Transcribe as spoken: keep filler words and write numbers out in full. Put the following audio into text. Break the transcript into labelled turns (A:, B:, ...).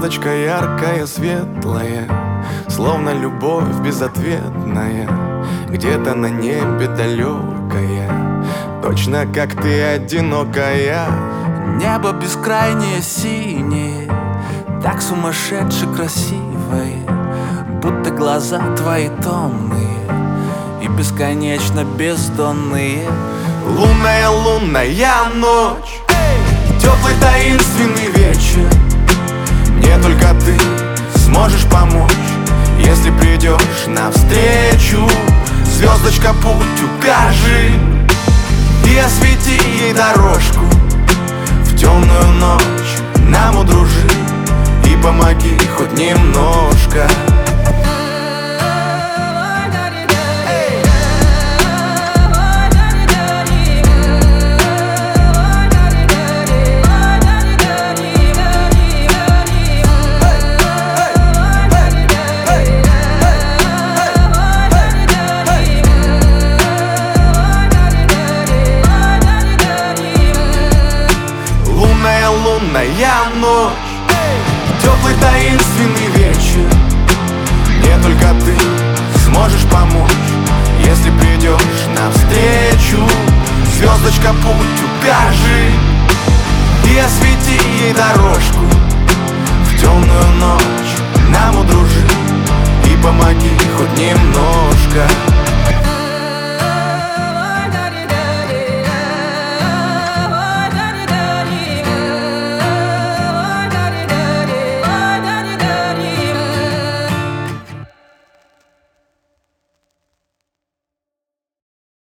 A: Звездочка яркая, светлая, словно любовь безответная, где-то на небе далекая, точно как ты одинокая.
B: Небо бескрайнее синее, так сумасшедше красивое, будто глаза твои томные и бесконечно бездонные.
A: Лунная, лунная ночь, теплый таинственный вечер. Мне только ты сможешь помочь, если придешь навстречу. Звездочка, путь укажи и освети ей дорожку. В темную ночь нам удружи и помоги хоть немножко. Лунная ночь, теплый таинственный вечер. Мне только ты сможешь помочь, если придешь навстречу. Звездочка, путь укажи и освети ей дорожку. В темную ночь нам удружи и помоги хоть немножко.